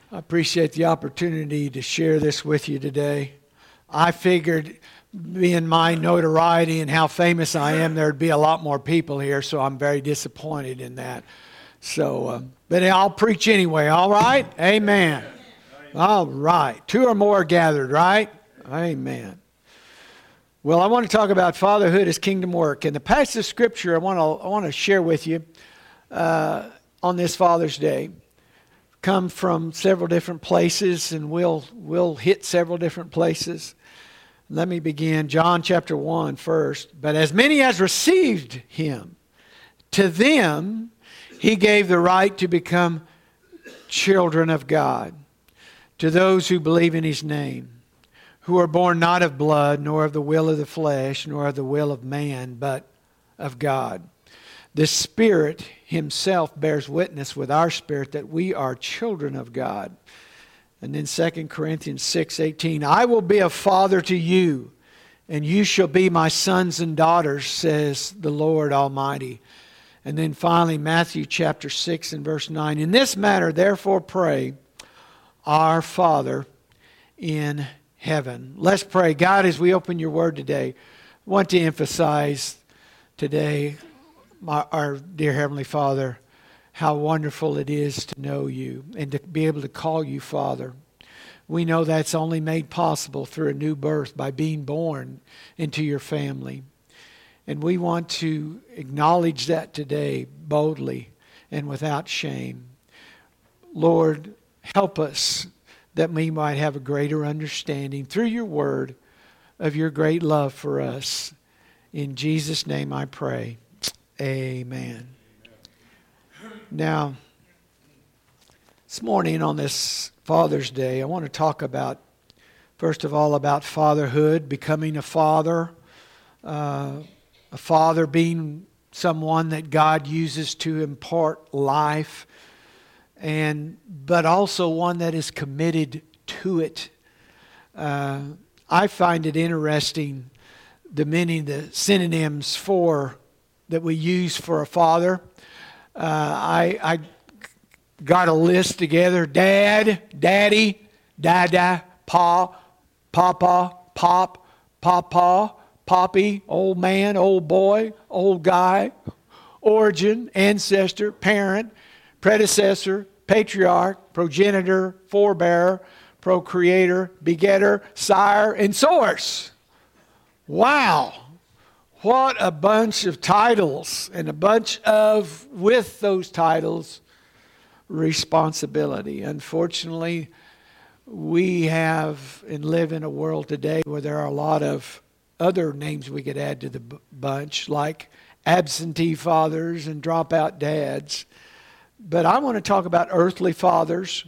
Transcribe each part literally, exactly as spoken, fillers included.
I appreciate the opportunity to share this with you today. I figured, being my notoriety and how famous I am, there'd be a lot more people here, so I'm very disappointed in that. So, uh, but I'll preach anyway, all right? Amen. All right. Two or more gathered, right? Amen. Well, I want to talk about fatherhood as kingdom work. And the passage of Scripture I want to, I want to share with you uh, on this Father's Day come from several different places, and we'll we'll hit several different places. Let me begin. John chapter one first. But as many as received him, to them he gave the right to become children of God, to those who believe in his name, who are born not of blood, nor of the will of the flesh, nor of the will of man, but of God. The Spirit himself bears witness with our spirit that we are children of God. And then Second Corinthians six eighteen, I will be a father to you, and you shall be my sons and daughters, says the Lord Almighty. And then finally, Matthew chapter six and verse nine, in this manner, therefore pray, our Father in heaven. Let's pray. God, as we open your word today, I want to emphasize today, my, our dear Heavenly Father, how wonderful it is to know you and to be able to call you Father. We know that's only made possible through a new birth by being born into your family. And we want to acknowledge that today boldly and without shame. Lord, help us that we might have a greater understanding through your word of your great love for us. In Jesus' name I pray. Amen. Now, this morning on this Father's Day, I want to talk about, first of all, about fatherhood, becoming a father, uh, a father being someone that God uses to impart life, and but also one that is committed to it. Uh, I find it interesting, the many the synonyms for that we use for a father. Uh, I, I got a list together. Dad, daddy, dada, pa, papa, pop, papa, poppy, old man, old boy, old guy, origin, ancestor, parent, predecessor, patriarch, progenitor, forebearer, procreator, begetter, sire, and source. Wow. What a bunch of titles, and a bunch of, with those titles, responsibility. Unfortunately, we have and live in a world today where there are a lot of other names we could add to the b- bunch, like absentee fathers and dropout dads. But I want to talk about earthly fathers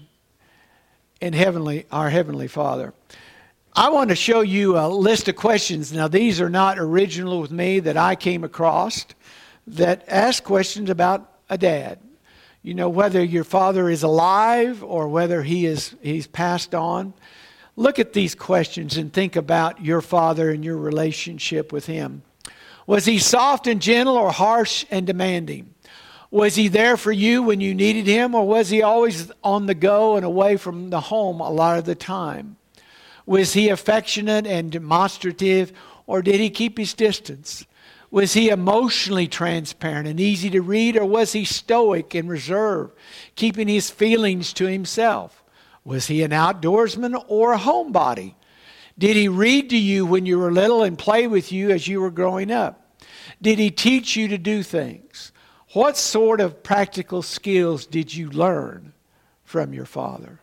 and heavenly, our Heavenly Father. I want to show you a list of questions. Now, these are not original with me, that I came across, that ask questions about a dad. You know, whether your father is alive or whether he is he's passed on. Look at these questions and think about your father and your relationship with him. Was he soft and gentle or harsh and demanding? Was he there for you when you needed him, or was he always on the go and away from the home a lot of the time? Was he affectionate and demonstrative, or did he keep his distance? Was he emotionally transparent and easy to read, or was he stoic and reserved, keeping his feelings to himself? Was he an outdoorsman or a homebody? Did he read to you when you were little and play with you as you were growing up? Did he teach you to do things? What sort of practical skills did you learn from your father?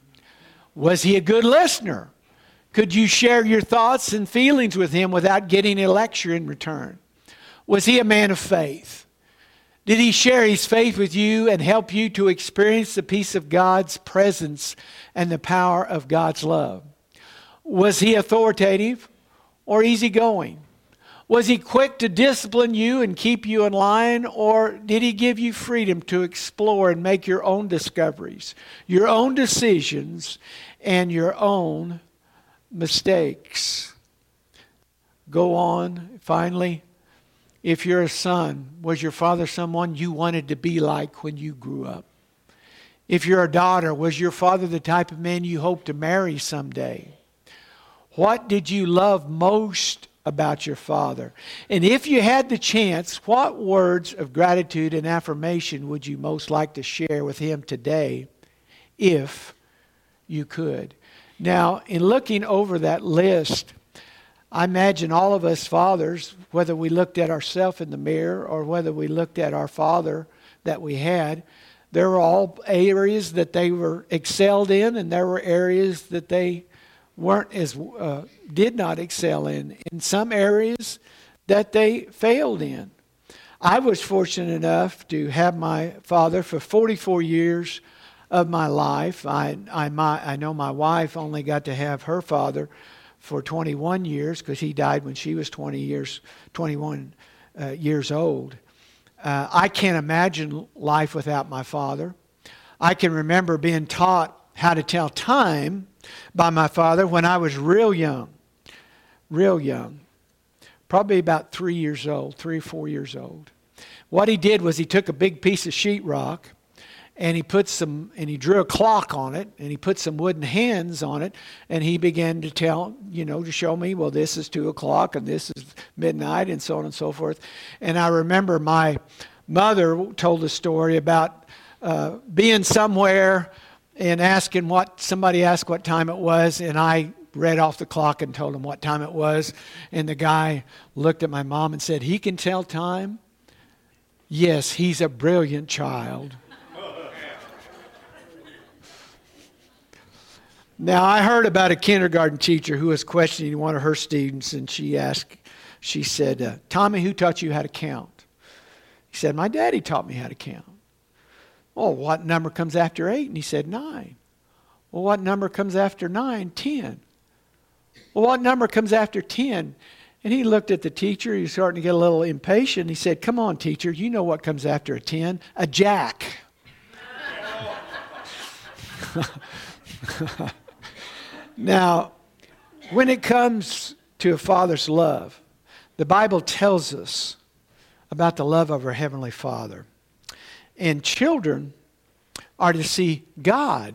Was he a good listener? Could you share your thoughts and feelings with him without getting a lecture in return? Was he a man of faith? Did he share his faith with you and help you to experience the peace of God's presence and the power of God's love? Was he authoritative or easygoing? Was he quick to discipline you and keep you in line, or did he give you freedom to explore and make your own discoveries, your own decisions, and your own mistakes? Go on. Finally, if you're a son, was your father someone you wanted to be like when you grew up? If you're a daughter, was your father the type of man you hope to marry someday? What did you love most about your father? And if you had the chance, what words of gratitude and affirmation would you most like to share with him today, if you could? Now, in looking over that list, I imagine all of us fathers, whether we looked at ourselves in the mirror or whether we looked at our father that we had, there were all areas that they were excelled in, and there were areas that they weren't as uh, did not excel in. In some areas that they failed in. I was fortunate enough to have my father for forty-four years of my life. I I my I know my wife only got to have her father for twenty-one years because he died when she was twenty years, twenty-one uh, years old. Uh, I can't imagine life without my father. I can remember being taught how to tell time by my father when I was real young, real young, probably about three years old, three or four years old. What he did was he took a big piece of sheetrock and he put some, and he drew a clock on it, and he put some wooden hands on it, and he began to tell, you know, to show me, well, this is two o'clock, and this is midnight, and so on and so forth. And I remember my mother told a story about uh, being somewhere and asking what, somebody asked what time it was, and I read off the clock and told him what time it was, and the guy looked at my mom and said, "He can tell time? Yes, he's a brilliant child." Now, I heard about a kindergarten teacher who was questioning one of her students, and she asked, she said, uh, "Tommy, who taught you how to count?" He said, "My daddy taught me how to count." "Well, what number comes after eight?" And he said, "Nine." "Well, what number comes after nine?" "Ten." "Well, what number comes after ten?" And he looked at the teacher. He was starting to get a little impatient. He said, "Come on, teacher, you know what comes after a ten. A jack." Now, when it comes to a father's love, the Bible tells us about the love of our Heavenly Father. And children are to see God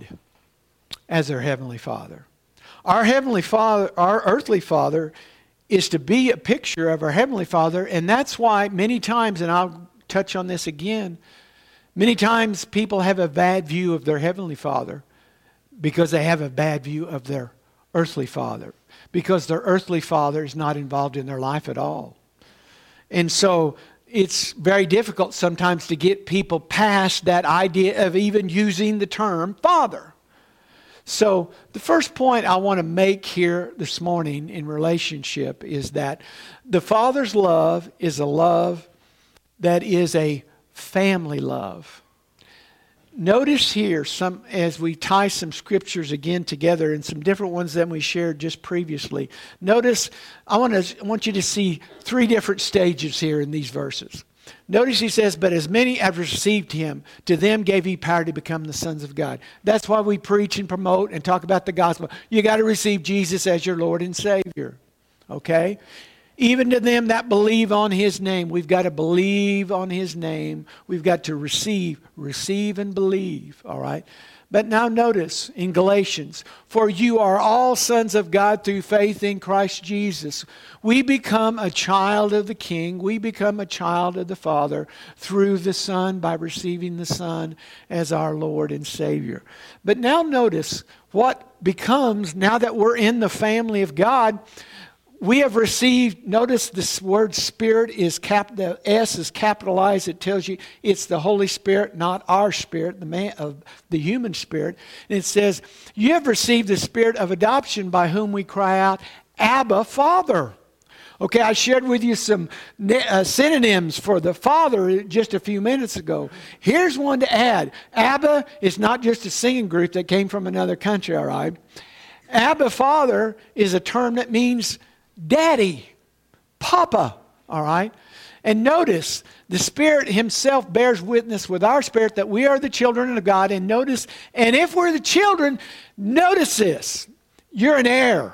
as their Heavenly Father. Our Heavenly Father, our earthly Father, is to be a picture of our Heavenly Father. And that's why many times, and I'll touch on this again, many times people have a bad view of their Heavenly Father because they have a bad view of their earthly father, because their earthly father is not involved in their life at all. And so it's very difficult sometimes to get people past that idea of even using the term father. So the first point I want to make here this morning in relationship is that the Father's love is a love that is a family love. Notice here, some as we tie some scriptures again together and some different ones than we shared just previously. Notice, I want to I want you to see three different stages here in these verses. Notice he says, "But as many as received him, to them gave he power to become the sons of God." That's why we preach and promote and talk about the gospel. You got to receive Jesus as your Lord and Savior. Okay? Even to them that believe on his name. We've got to believe on his name. We've got to receive, receive and believe. All right? But now notice in Galatians, "For you are all sons of God through faith in Christ Jesus." We become a child of the King. We become a child of the Father through the Son, by receiving the Son as our Lord and Savior. But now notice what becomes, now that we're in the family of God, we have received, notice this word Spirit is cap, the S is capitalized. It tells you it's the Holy Spirit, not our spirit, the man of the human spirit. And it says, "You have received the Spirit of adoption by whom we cry out, Abba, Father." Okay, I shared with you some uh, synonyms for the Father just a few minutes ago. Here's one to add. Abba is not just a singing group that came from another country, all right? Abba, Father is a term that means Daddy, Papa, all right? And notice, the Spirit himself bears witness with our spirit that we are the children of God. And notice, and if we're the children, notice this, you're an heir.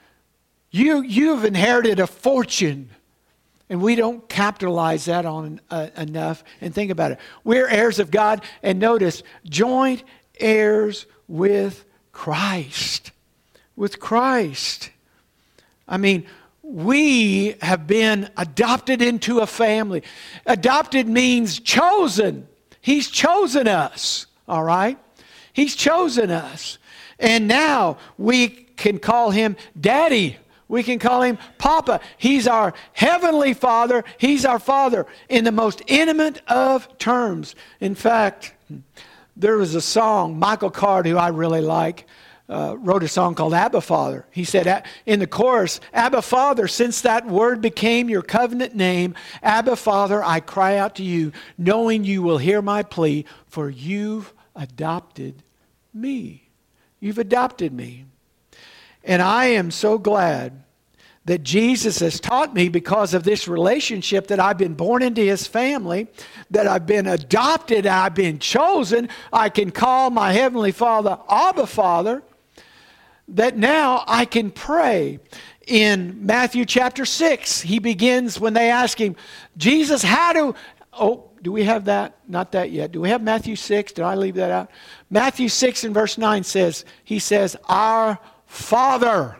You, you've inherited a fortune. And we don't capitalize that on uh, enough. And think about it. We're heirs of God. And notice, joint heirs with Christ. With Christ. I mean, we have been adopted into a family. Adopted means chosen. He's chosen us, all right? He's chosen us. And now we can call him Daddy. We can call him Papa. He's our heavenly Father. He's our Father in the most intimate of terms. In fact, there was a song, Michael Card, who I really like, uh, wrote a song called Abba Father. He said in the chorus, Abba Father, since that word became your covenant name, Abba Father, I cry out to you, knowing you will hear my plea, for you've adopted me. You've adopted me. And I am so glad that Jesus has taught me, because of this relationship, that I've been born into his family, that I've been adopted, I've been chosen. I can call my heavenly Father Abba Father, that now I can pray. In Matthew chapter six, he begins when they ask him, Jesus, how do... Oh, do we have that? Not that yet. Do we have Matthew six? Did I leave that out? Matthew six and verse nine says, he says, our Father.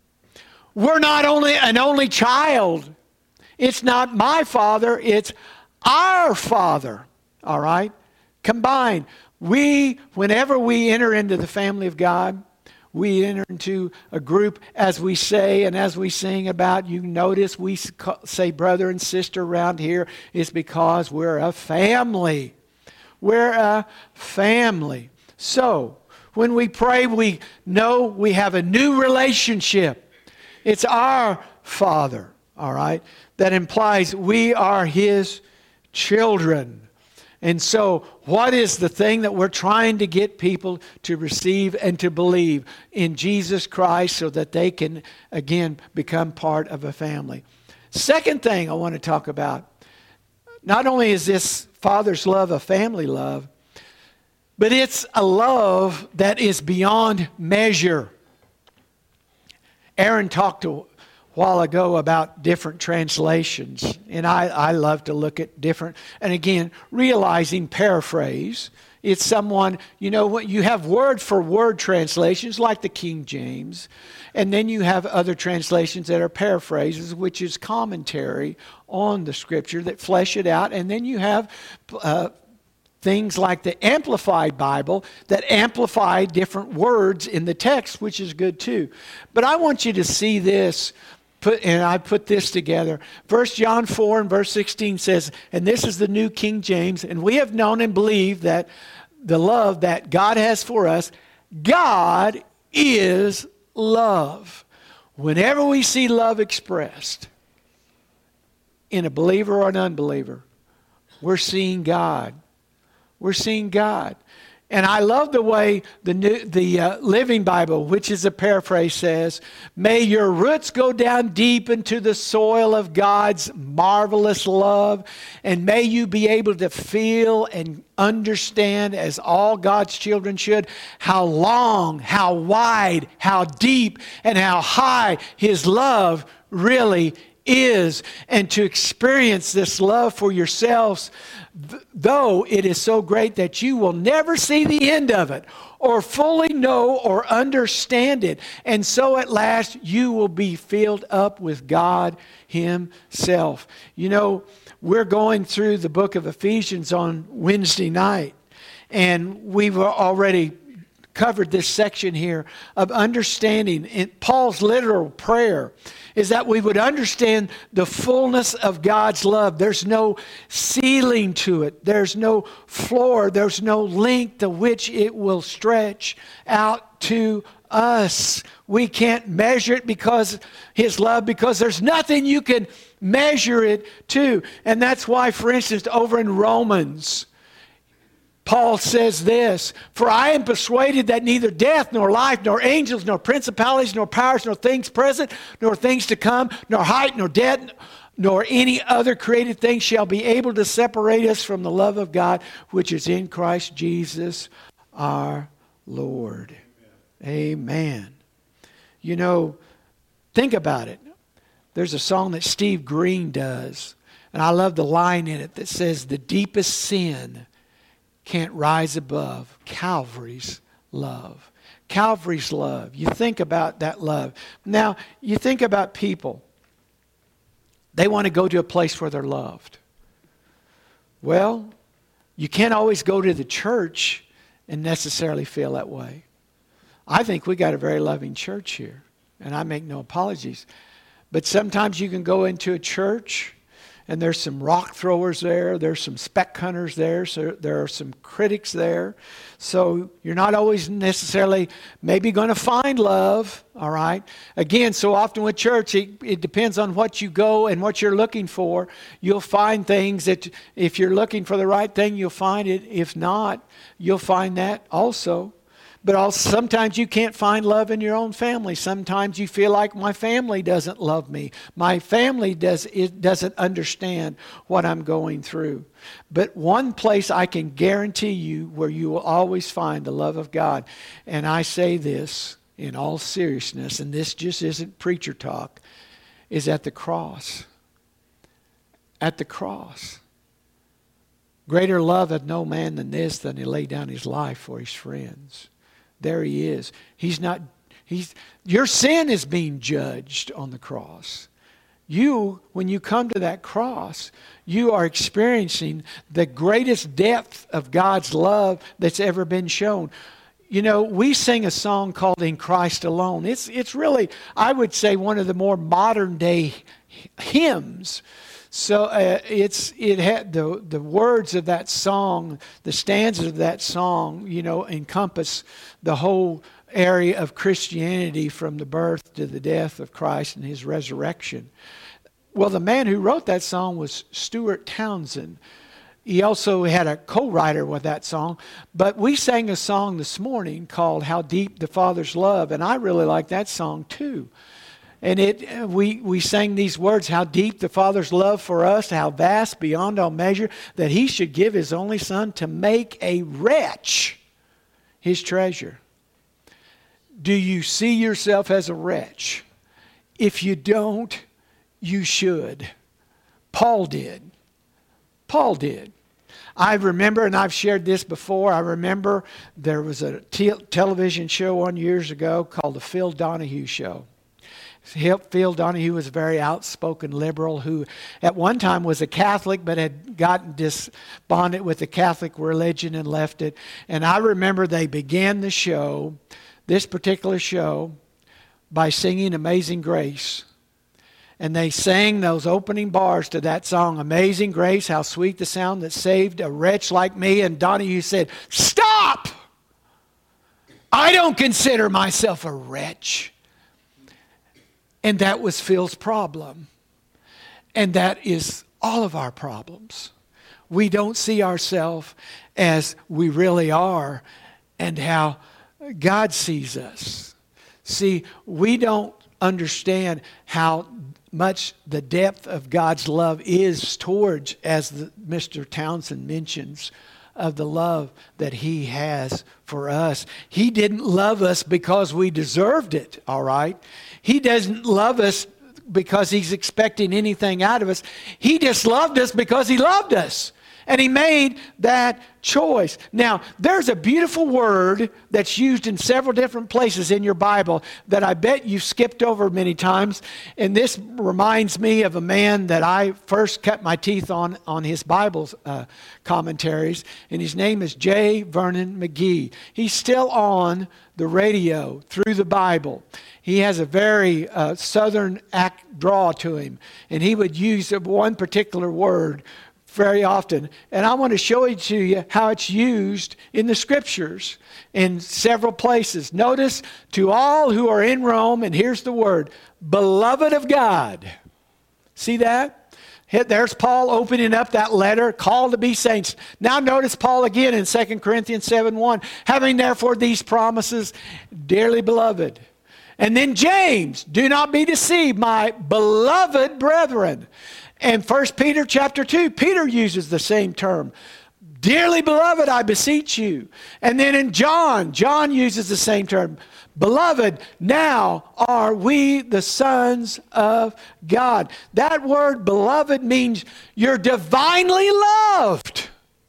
We're not only an only child. It's not my Father, it's our Father. All right? Combined. We, whenever we enter into the family of God, we enter into a group, as we say and as we sing about. You notice we say brother and sister around here. It's because we're a family. We're a family. So, when we pray, we know we have a new relationship. It's our Father, all right? That implies we are his children. And so, what is the thing that we're trying to get people to receive and to believe in Jesus Christ so that they can, again, become part of a family? Second thing I want to talk about, not only is this Father's love a family love, but it's a love that is beyond measure. Aaron talked a while ago about different translations, and I, I love to look at different, and again, realizing paraphrase. It's someone, you know, what you have word for word translations like the King James, and then you have other translations that are paraphrases, which is commentary on the scripture that flesh it out, and then you have uh, things like the Amplified Bible that amplify different words in the text, which is good too. But I want you to see this, put, and I put this together. First John four and verse sixteen says, and this is the New King James, and we have known and believed that the love that God has for us, God is love. Whenever we see love expressed in a believer or an unbeliever, we're seeing God. We're seeing God. And I love the way the new, the uh, Living Bible, which is a paraphrase, says, may your roots go down deep into the soil of God's marvelous love, and may you be able to feel and understand, as all God's children should, how long, how wide, how deep, and how high his love really is, and to experience this love for yourselves, th- though it is so great that you will never see the end of it, or fully know or understand it. And so at last you will be filled up with God himself. You know, we're going through the book of Ephesians on Wednesday night, and we've already covered this section here of understanding. In Paul's literal prayer is that we would understand the fullness of God's love. There's no ceiling to it. There's no floor. There's no length to which it will stretch out to us. We can't measure it because his love, because there's nothing you can measure it to. And that's why, for instance, over in Romans, Paul says this, for I am persuaded that neither death, nor life, nor angels, nor principalities, nor powers, nor things present, nor things to come, nor height, nor depth, nor any other created thing shall be able to separate us from the love of God, which is in Christ Jesus our Lord. Amen. Amen. You know, think about it. There's a song that Steve Green does, and I love the line in it that says, the deepest sin can't rise above Calvary's love. Calvary's love. You think about that love. Now, you think about people. They want to go to a place where they're loved. Well, you can't always go to the church and necessarily feel that way. I think we got a very loving church here, and I make no apologies. But sometimes you can go into a church and there's some rock throwers there, there's some speck hunters there, so there are some critics there. So you're not always necessarily maybe going to find love, all right? Again, so often with church, it, it depends on what you go and what you're looking for. You'll find things that if you're looking for the right thing, you'll find it. If not, you'll find that also. But also, sometimes you can't find love in your own family. Sometimes you feel like my family doesn't love me. My family does it doesn't understand what I'm going through. But one place I can guarantee you where you will always find the love of God, and I say this in all seriousness, and this just isn't preacher talk, is at the cross. At the cross. Greater love hath no man than this, than he laid down his life for his friends. There he is. He's not, he's, your sin is being judged on the cross. You, when you come to that cross, you are experiencing the greatest depth of God's love that's ever been shown. You know, we sing a song called In Christ Alone. It's, it's really, I would say, one of the more modern day hymns. So uh, it's it had the the words of that song, the stanzas of that song, you know, encompass the whole area of Christianity from the birth to the death of Christ and his resurrection. Well, the man who wrote that song was Stuart Townsend. He also had a co-writer with that song. But we sang a song this morning called How Deep the Father's Love, and I really like that song too. And it we, we sang these words, how deep the Father's love for us, how vast beyond all measure, that he should give his only Son to make a wretch his treasure. Do you see yourself as a wretch? If you don't, you should. Paul did. Paul did. I remember, and I've shared this before, I remember there was a te- television show on years ago called The Phil Donahue Show. Phil Donahue was a very outspoken liberal who at one time was a Catholic but had gotten despondent with the Catholic religion and left it. And I remember they began the show, this particular show, by singing Amazing Grace. And they sang those opening bars to that song, Amazing Grace, how sweet the sound that saved a wretch like me. And Donahue said, "Stop! I don't consider myself a wretch." And that was Phil's problem. And that is all of our problems. We don't see ourselves as we really are and how God sees us. See, we don't understand how much the depth of God's love is towards, as the, Mister Townsend mentions, of the love that he has for us. He didn't love us because we deserved it, all right? He doesn't love us because he's expecting anything out of us. He just loved us because he loved us. And he made that choice. Now, there's a beautiful word that's used in several different places in your Bible that I bet you've skipped over many times. And this reminds me of a man that I first cut my teeth on, on his Bible uh, commentaries. And his name is J. Vernon McGee. He's still on the radio through the Bible. He has a very uh, southern act draw to him. And he would use one particular word very often. And I want to show it to you how it's used in the scriptures in several places. Notice, to all who are in Rome, and here's the word, beloved of God. See that? There's Paul opening up that letter, called to be saints. Now notice Paul again in Second Corinthians seven one. Having therefore these promises, dearly beloved. And then James, do not be deceived, my beloved brethren. And First Peter chapter two, Peter uses the same term. Dearly beloved, I beseech you. And then in John, John uses the same term. Beloved, now are we the sons of God. That word beloved means you're divinely loved.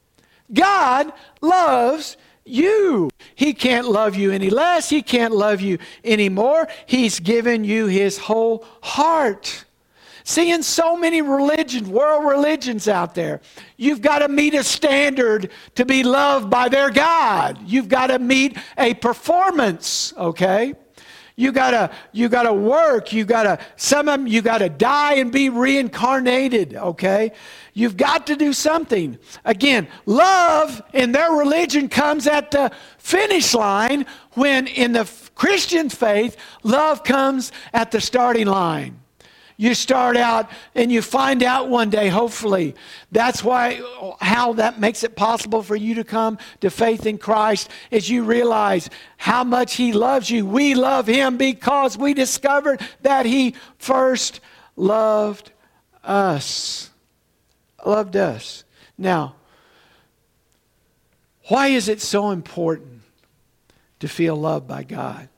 God loves you. He can't love you any less. He can't love you any more. He's given you His whole heart. See, in so many religions, world religions out there, you've got to meet a standard to be loved by their God. You've got to meet a performance, okay? You gotta, you gotta work. You gotta, some of them, you gotta die and be reincarnated, okay? You've got to do something. Again, love in their religion comes at the finish line, when in the Christian faith, love comes at the starting line. You start out and you find out one day, hopefully. That's why, how that makes it possible for you to come to faith in Christ, is you realize how much He loves you. We love Him because we discovered that He first loved us. Loved us. Now, why is it so important to feel loved by God?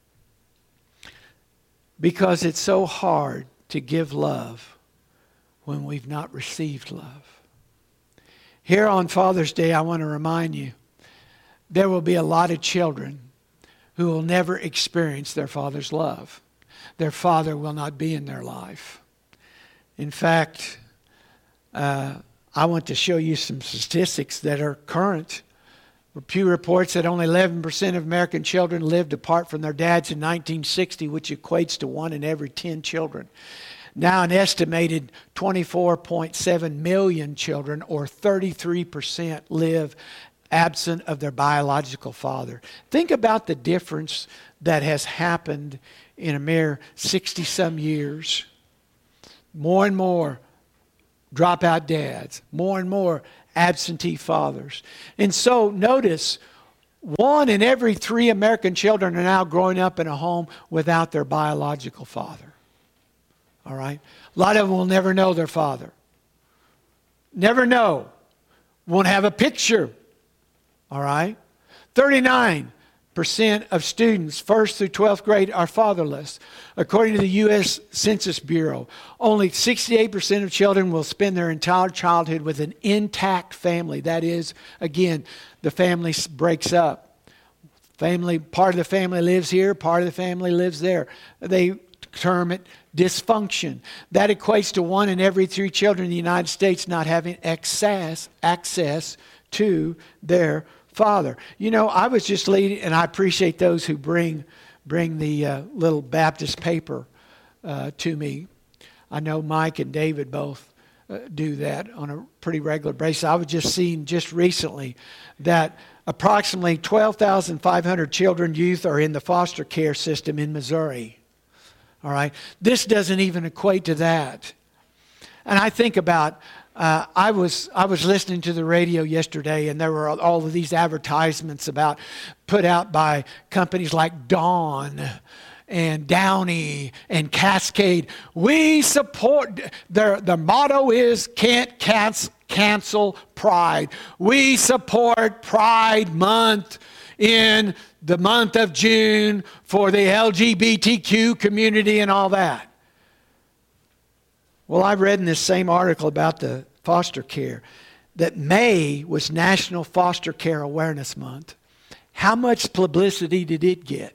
Because it's so hard to give love when we've not received love. Here on Father's Day, I want to remind you, there will be a lot of children who will never experience their father's love. Their father will not be in their life. In fact, uh, I want to show you some statistics that are current. Pew reports that only eleven percent of American children lived apart from their dads in nineteen sixty, which equates to one in every ten children. Now an estimated twenty-four point seven million children, or thirty-three percent, live absent of their biological father. Think about the difference that has happened in a mere sixty-some years. More and more dropout dads, more and more absentee fathers. And so notice, one in every three American children are now growing up in a home without their biological father. All right? A lot of them will never know their father. Never know. Won't have a picture. All right? thirty-nine percent of students first through twelfth grade are fatherless. According to the U S Census Bureau, only sixty-eight percent of children will spend their entire childhood with an intact family. That is, again, the family breaks up. Family, part of the family lives here, part of the family lives there. They term it dysfunction. That equates to one in every three children in the United States not having access, access to their father. You know, I was just leading, and I appreciate those who bring bring the uh, little Baptist paper uh, to me. I know Mike and David both uh, do that on a pretty regular basis. I was just seeing just recently that approximately twelve thousand five hundred children, youth are in the foster care system in Missouri. All right. This doesn't even equate to that. And I think about, uh, I was I was listening to the radio yesterday, and there were all of these advertisements about, put out by companies like Dawn and Downey and Cascade. We support, their, their motto is, can't cancel, cancel Pride. We support Pride Month in the month of June for the L G B T Q community and all that. Well, I read in this same article about the foster care that May was National Foster Care Awareness Month. How much publicity did it get?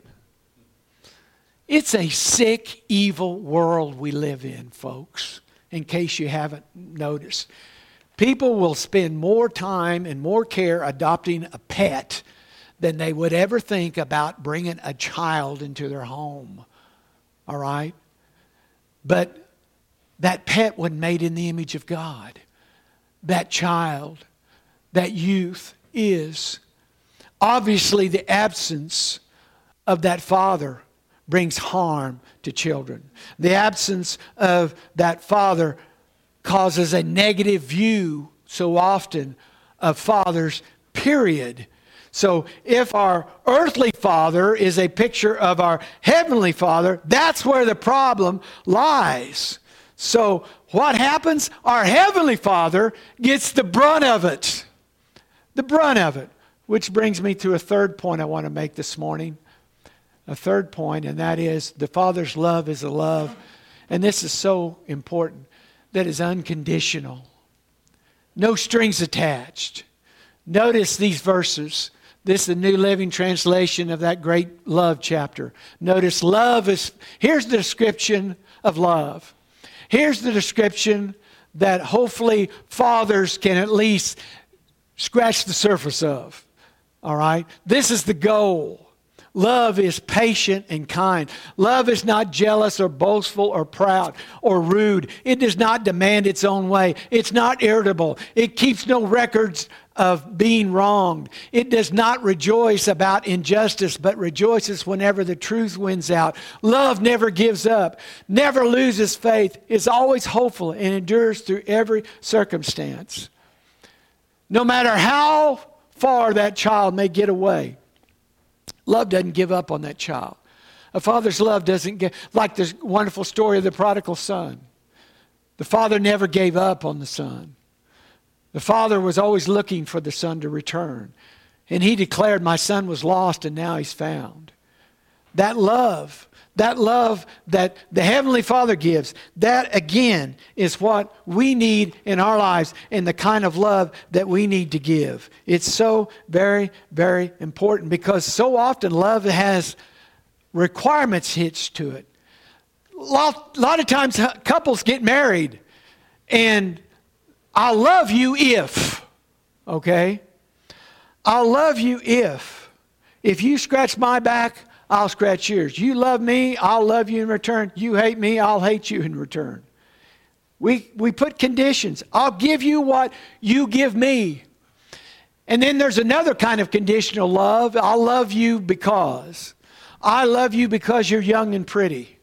It's a sick, evil world we live in, folks, in case you haven't noticed. People will spend more time and more care adopting a pet than they would ever think about bringing a child into their home. All right? But that pet was made in the image of God. That child, that youth is. Obviously, the absence of that father brings harm to children. The absence of that father causes a negative view so often of fathers, period. So if our earthly father is a picture of our heavenly Father, that's where the problem lies. So what happens? Our heavenly Father gets the brunt of it. The brunt of it. Which brings me to a third point I want to make this morning. A third point, and that is the Father's love is a love, and this is so important, that is unconditional. No strings attached. Notice these verses. This is the New Living Translation of that great love chapter. Notice love is, here's the description of love. Here's the description that hopefully fathers can at least scratch the surface of. All right? This is the goal. Love is patient and kind. Love is not jealous or boastful or proud or rude. It does not demand its own way. It's not irritable. It keeps no records of being wronged. It does not rejoice about injustice, but rejoices whenever the truth wins out. Love never gives up, never loses faith, is always hopeful, and endures through every circumstance. No matter how far that child may get away, love doesn't give up on that child. A father's love doesn't get, like the wonderful story of the prodigal son. The father never gave up on the son. The father was always looking for the son to return. And he declared, my son was lost and now he's found. That love, that love that the Heavenly Father gives, that again is what we need in our lives and the kind of love that we need to give. It's so very, very important because so often love has requirements hitched to it. A lot, a lot of times couples get married and I'll love you if, okay? I'll love you if. If you scratch my back, I'll scratch yours. You love me, I'll love you in return. You hate me, I'll hate you in return. We, we put conditions. I'll give you what you give me. And then there's another kind of conditional love. I'll love you because. I love you because you're young and pretty.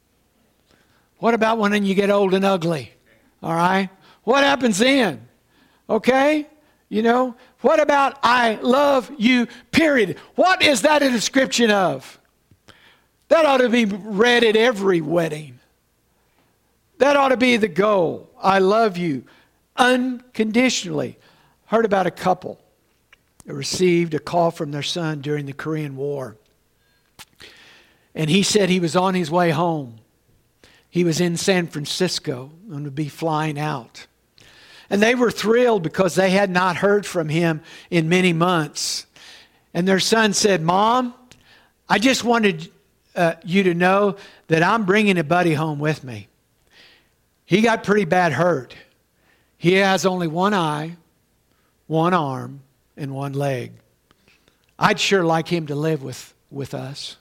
What about when you get old and ugly? All right? What happens then? Okay? You know, what about I love you, period? What is that a description of? That ought to be read at every wedding. That ought to be the goal. I love you unconditionally. Heard about a couple that received a call from their son during the Korean War. And he said he was on his way home. He was in San Francisco and would be flying out. And they were thrilled because they had not heard from him in many months. And their son said, Mom, I just wanted uh, you to know that I'm bringing a buddy home with me. He got pretty bad hurt. He has only one eye, one arm, and one leg. I'd sure like him to live with, with us.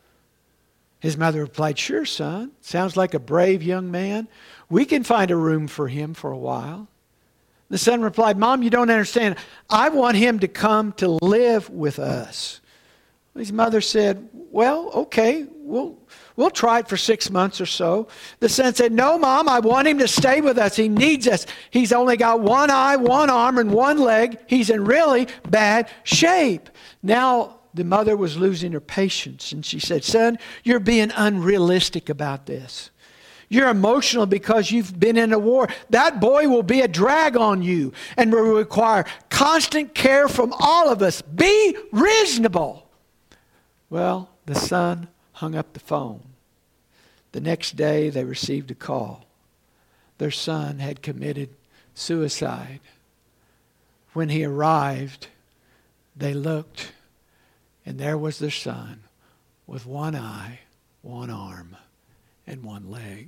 His mother replied, sure, son. Sounds like a brave young man. We can find a room for him for a while. The son replied, Mom, you don't understand. I want him to come to live with us. His mother said, well, okay, we'll, we'll try it for six months or so. The son said, no, Mom, I want him to stay with us. He needs us. He's only got one eye, one arm, and one leg. He's in really bad shape. Now, the mother was losing her patience, and she said, son, you're being unrealistic about this. You're emotional because you've been in a war. That boy will be a drag on you and will require constant care from all of us. Be reasonable. Well, the son hung up the phone. The next day they received a call. Their son had committed suicide. When he arrived, they looked, and there was their son with one eye, one arm, and one leg.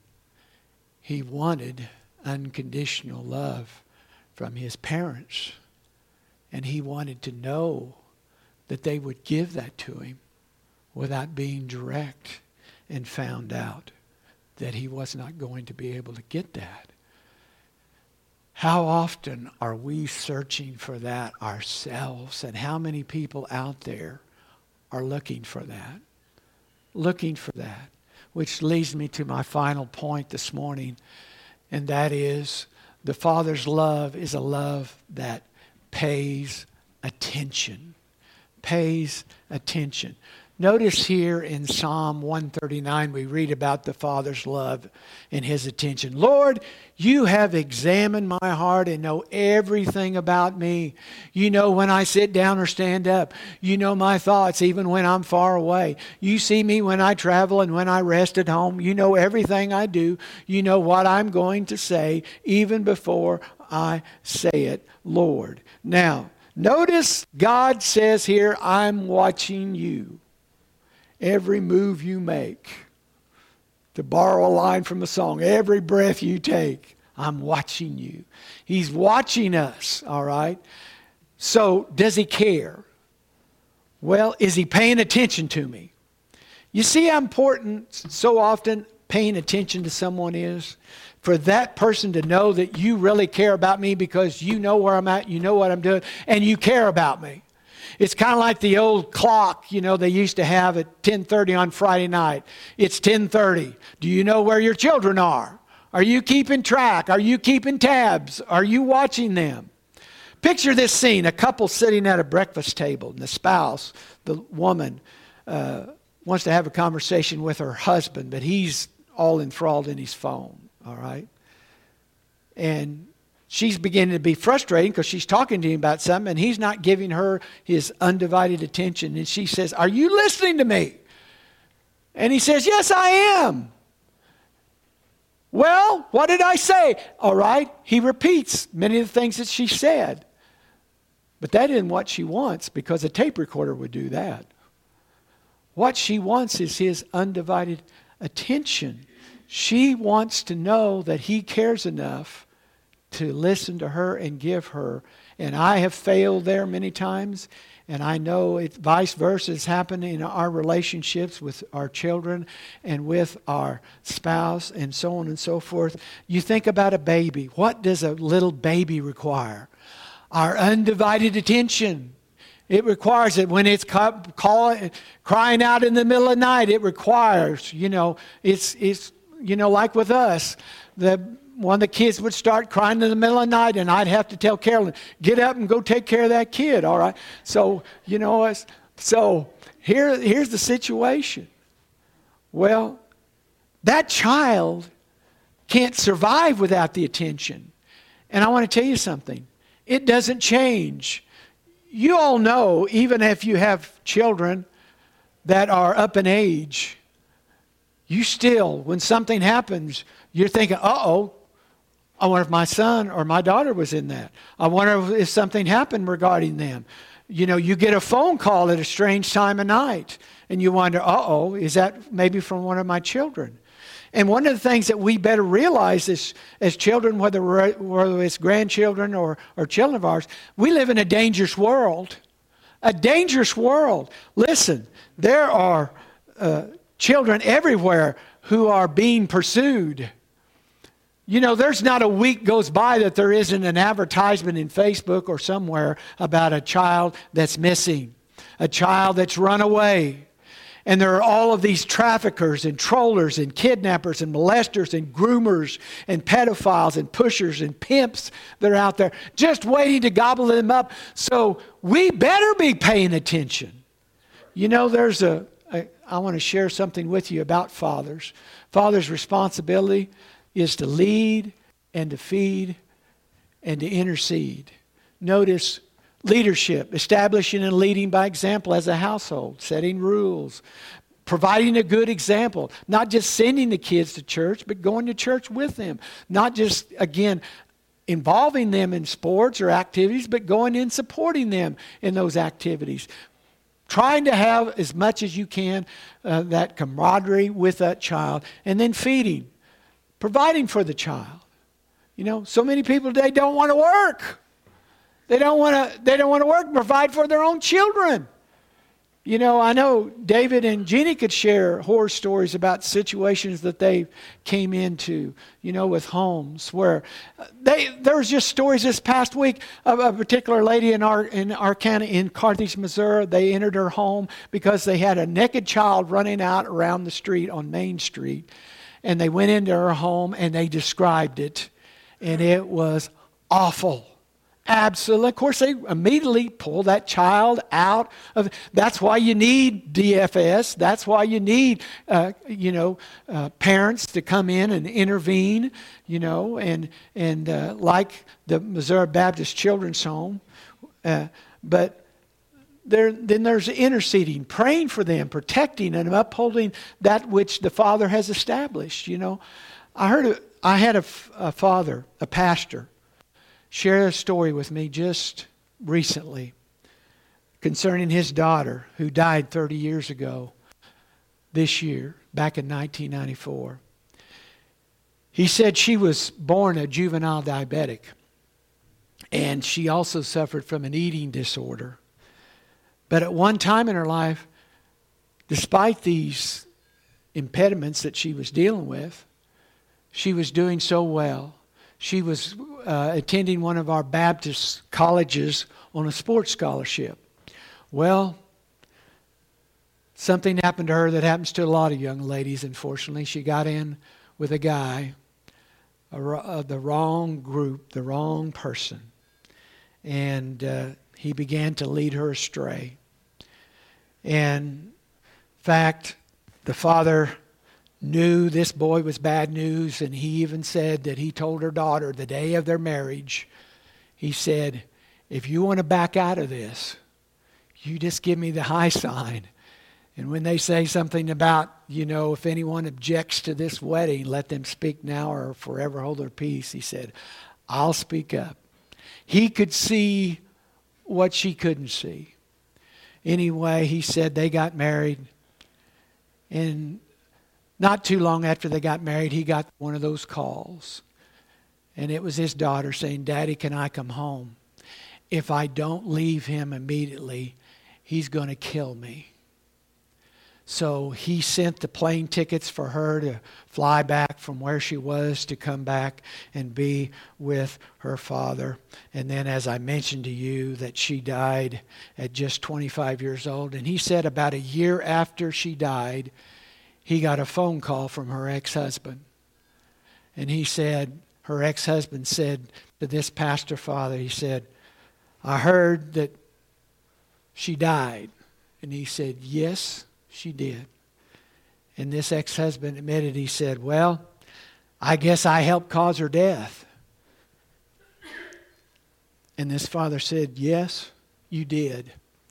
He wanted unconditional love from his parents. And he wanted to know that they would give that to him without being direct, and found out that he was not going to be able to get that. How often are we searching for that ourselves? And how many people out there are looking for that? Looking for that. Which leads me to my final point this morning, and that is the Father's love is a love that pays attention. Pays attention. Notice here in Psalm one thirty-nine, we read about the Father's love and His attention. Lord, you have examined my heart and know everything about me. You know when I sit down or stand up. You know my thoughts even when I'm far away. You see me when I travel and when I rest at home. You know everything I do. You know what I'm going to say even before I say it, Lord. Now, Notice God says here, I'm watching you. Every move you make. To borrow a line from a song, every breath you take, I'm watching you. He's watching us, all right? So, does he care? Well, is he paying attention to me? You see how important so often paying attention to someone is? For that person to know that you really care about me because you know where I'm at, you know what I'm doing, and you care about me. It's kind of like the old clock, you know, they used to have at ten thirty on Friday night. It's ten thirty. Do you know where your children are? Are you keeping track? Are you keeping tabs? Are you watching them? Picture this scene, a couple sitting at a breakfast table, and the spouse, the woman, uh, wants to have a conversation with her husband, but he's all enthralled in his phone, all right? And she's beginning to be frustrated because she's talking to him about something and he's not giving her his undivided attention. And she says, are you listening to me? And he says, yes, I am. Well, what did I say? All right. He repeats many of the things that she said. But that isn't what she wants, because a tape recorder would do that. What she wants is his undivided attention. She wants to know that he cares enough to listen to her and give her. And I have failed there many times. And I know it, vice versa has happened in our relationships with our children and with our spouse and so on and so forth. You think about a baby. What does a little baby require? Our undivided attention. It requires it when it's call, crying out in the middle of the night. It requires, you know, it's, it's you know, like with us. The one of the kids would start crying in the middle of the night, and I'd have to tell Carolyn, get up and go take care of that kid, all right? So, you know, so here, here's the situation. Well, that child can't survive without the attention. And I want to tell you something. It doesn't change. You all know, even if you have children that are up in age, you still, when something happens, you're thinking, uh-oh, I wonder if my son or my daughter was in that. I wonder if something happened regarding them. You know, you get a phone call at a strange time of night, and you wonder, uh-oh, is that maybe from one of my children? And one of the things that we better realize is, as children, whether, whether it's grandchildren or, or children of ours, we live in a dangerous world. A dangerous world. Listen, there are uh, children everywhere who are being pursued. You know, there's not a week goes by that there isn't an advertisement in Facebook or somewhere about a child that's missing, a child that's run away. And there are all of these traffickers and trollers and kidnappers and molesters and groomers and pedophiles and pushers and pimps that are out there just waiting to gobble them up. So we better be paying attention. You know, there's a, a I want to share something with you about fathers. Fathers' responsibility is to lead and to feed and to intercede. Notice leadership, establishing and leading by example as a household, setting rules, providing a good example, not just sending the kids to church, but going to church with them. Not just, again, involving them in sports or activities, but going in supporting them in those activities. Trying to have as much as you can uh, that camaraderie with that child, and then feeding. Providing for the child. You know, so many people today don't want to work. They don't want to, they don't want to work and provide for their own children. You know, I know David and Jeannie could share horror stories about situations that they came into, you know, with homes where they, there was just stories this past week of a particular lady in our, in our county in Carthage, Missouri. They entered her home because they had a naked child running out around the street on Main Street. And they went into her home and they described it. And it was awful. Absolutely. Of course, they immediately pull that child out of. That's why you need D F S. That's why you need, uh, you know, uh, parents to come in and intervene. You know, and and uh, like the Missouri Baptist Children's Home, uh, but there then there's interceding, praying for them, protecting and upholding that which the Father has established. You know, I heard a, I had a, a father, a pastor, share a story with me just recently concerning his daughter who died thirty years ago this year, back in nineteen ninety-four. He said she was born a juvenile diabetic, and she also suffered from an eating disorder. But at one time in her life, despite these impediments that she was dealing with, she was doing so well. She was uh, attending one of our Baptist colleges on a sports scholarship. Well, something happened to her that happens to a lot of young ladies, unfortunately. She got in with a guy, a, uh, the wrong group, the wrong person. And uh, he began to lead her astray. And in fact, the father knew this boy was bad news, and he even said that he told her daughter the day of their marriage, he said, if you want to back out of this, you just give me the high sign. And when they say something about, you know, if anyone objects to this wedding, let them speak now or forever hold their peace, he said, I'll speak up. He could see what she couldn't see. Anyway, he said they got married, and not too long after they got married, he got one of those calls. And it was his daughter saying, Daddy, can I come home? If I don't leave him immediately, he's going to kill me. So he sent the plane tickets for her to fly back from where she was to come back and be with her father. And then, as I mentioned to you, that she died at just twenty-five years old. And he said about a year after she died, he got a phone call from her ex-husband. And he said, her ex-husband said to this pastor father, he said, I heard that she died. And he said, yes, she did. And this ex-husband admitted, he said, well, I guess I helped cause her death. And this father said, yes, you did.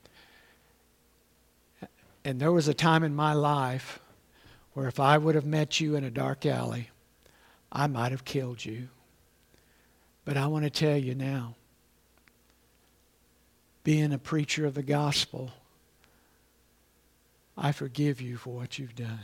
And there was a time in my life where if I would have met you in a dark alley, I might have killed you. But I want to tell you now, being a preacher of the gospel, I forgive you for what you've done.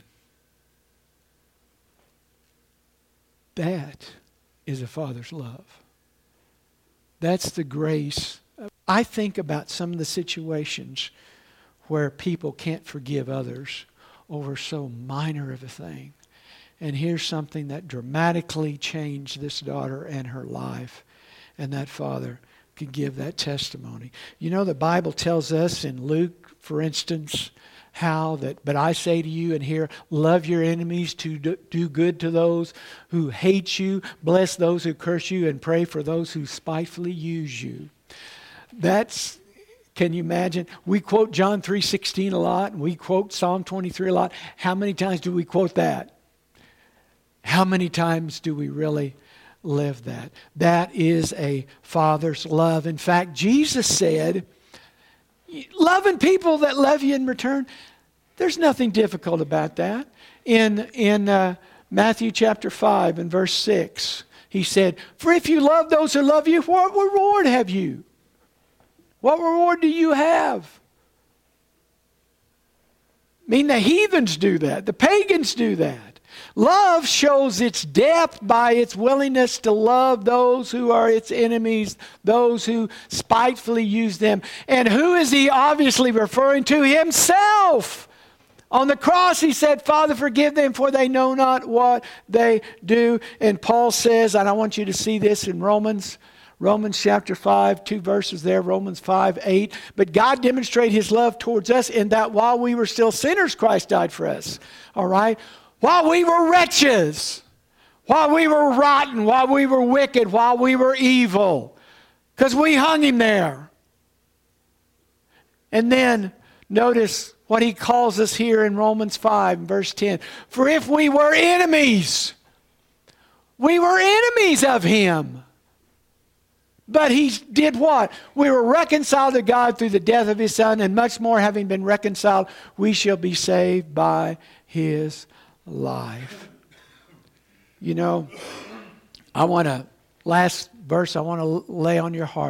That is a father's love. That's the grace. I think about some of the situations where people can't forgive others over so minor of a thing. And here's something that dramatically changed this daughter and her life. And that father could give that testimony. You know, the Bible tells us in Luke, for instance, how that, but I say to you and here, love your enemies, to do good to those who hate you, bless those who curse you, and pray for those who spitefully use you. That's, can you imagine? We quote John three sixteen a lot, and we quote Psalm twenty-three a lot. How many times do we quote that? How many times do we really live that? That is a father's love. In fact, Jesus said, loving people that love you in return, there's nothing difficult about that. In, in uh, Matthew chapter five and verse six, he said, for if you love those who love you, what reward have you? What reward do you have? I mean, the heathens do that. The pagans do that. Love shows its depth by its willingness to love those who are its enemies, those who spitefully use them. And who is he obviously referring to? Himself. On the cross he said, Father, forgive them, for they know not what they do. And Paul says, and I want you to see this in Romans, Romans chapter five, two verses there, Romans five, eight. But God demonstrated his love towards us in that while we were still sinners, Christ died for us. All right? While we were wretches, while we were rotten, while we were wicked, while we were evil. Because we hung him there. And then notice what he calls us here in Romans five, verse ten. For if we were enemies, we were enemies of him. But he did what? We were reconciled to God through the death of his Son, and much more having been reconciled, we shall be saved by his life. You know, I want to, last verse I want to lay on your heart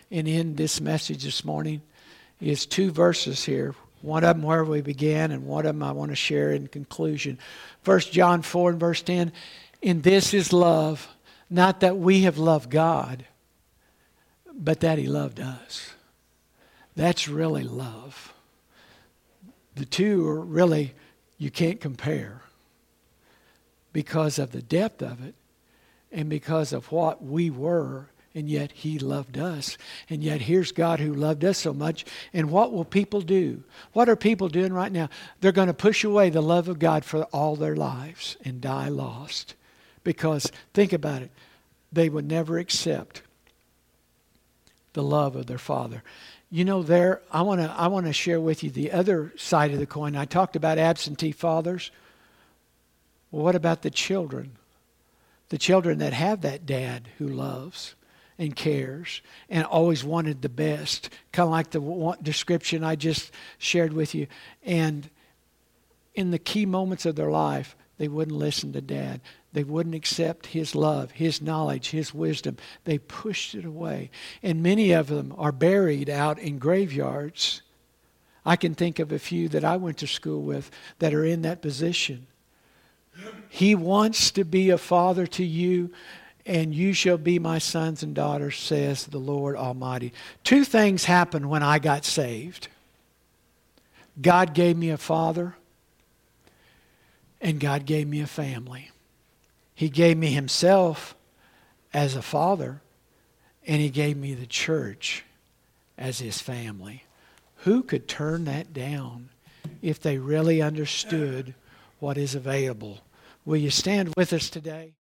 and end this message this morning is two verses here. One of them where we began, and one of them I want to share in conclusion. First John four and verse ten, "In this is love, not that we have loved God, but that He loved us." That's really love. The two are really, you can't compare because of the depth of it and because of what we were, and yet He loved us. And yet here's God who loved us so much. And what will people do? What are people doing right now? They're going to push away the love of God for all their lives and die lost. Because, think about it, they would never accept the love of their Father. You know, there, I want to I want to share with you the other side of the coin. I talked about absentee fathers. Well, what about the children? The children that have that dad who loves and cares and always wanted the best, kind of like the one description I just shared with you. And in the key moments of their life, they wouldn't listen to Dad. They wouldn't accept His love, His knowledge, His wisdom. They pushed it away. And many of them are buried out in graveyards. I can think of a few that I went to school with that are in that position. He wants to be a father to you, and you shall be my sons and daughters, says the Lord Almighty. Two things happened when I got saved. God gave me a father, and God gave me a family. He gave me Himself as a father, and He gave me the church as His family. Who could turn that down if they really understood what is available? Will you stand with us today?